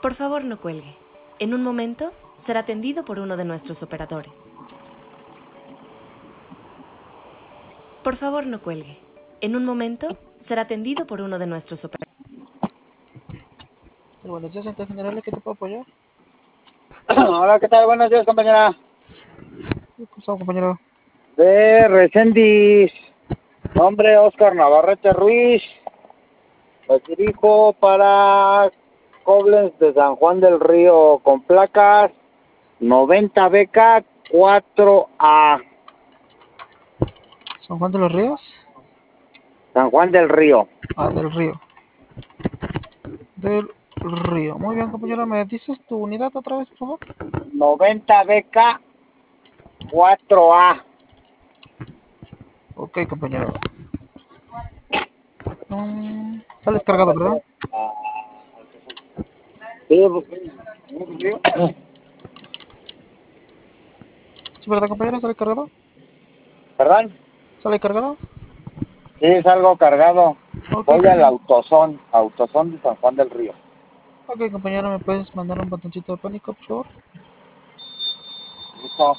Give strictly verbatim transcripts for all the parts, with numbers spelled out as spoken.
Por favor, no cuelgue. En un momento será atendido por uno de nuestros operadores. Por favor, no cuelgue. En un momento será atendido por uno de nuestros operadores. Buenos días, agente general, ¿qué te puedo apoyar? Hola, ¿qué tal? Buenos días, compañera. ¿Qué pasó, compañero? De Recendis. Nombre Oscar Navarrete Ruiz. Me dirijo para Koblenz de San Juan del Río con placas noventa B K cuatro A. ¿San Juan de los Ríos? San Juan del Río. Ah, del Río. Del Río. Muy bien, compañero, ¿me dices tu unidad otra vez, por favor? noventa B K cuatro A. Ok, compañero. Um, sales cargado, ¿verdad? Sí, ¿Sí, verdad, compañero? ¿Sale cargado? ¿Perdón? ¿Sale cargado? Sí, salgo cargado. Ok, Voy al compañero. autosón, autosón de San Juan del Río. Ok, compañero, ¿me puedes mandar un botoncito de pánico, por favor? Listo.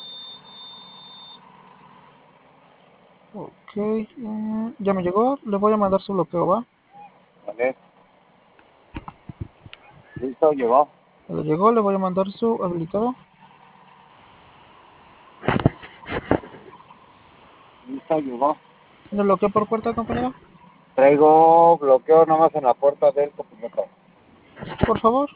Ok, mm, ya me llegó. Le voy a mandar su bloqueo, ¿va? Vale. Listo, llegó. Ya le llegó, le voy a mandar su habilitado. Listo, llegó. ¿Tiene bloqueo por puerta, compañero? Traigo bloqueo nomás en la puerta del copiloto. Por favor.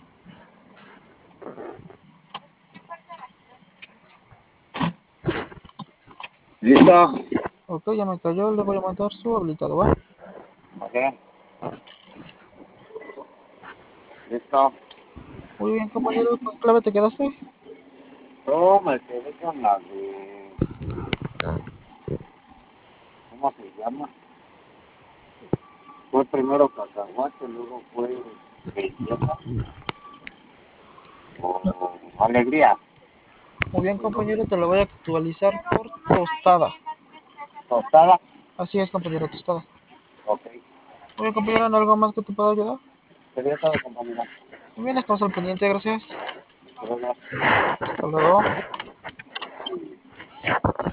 Listo. Ok, ya me cayó, le voy a mandar su habilitado, ¿va? Ok. Listo. Muy bien, compañero, ¿con clave te quedaste? No, me quedé con la de... ¿Cómo se llama? Fue primero cacahuate, luego fue belleza o alegría. Muy bien, compañero, te lo voy a actualizar por tostada. Tostada. Así es, compañero, tostada. Ok. Muy bien, compañero, ¿en algo más que te pueda ayudar? Sería todo, compañera. Muy bien, estamos al pendiente, gracias. Gracias. Hasta luego.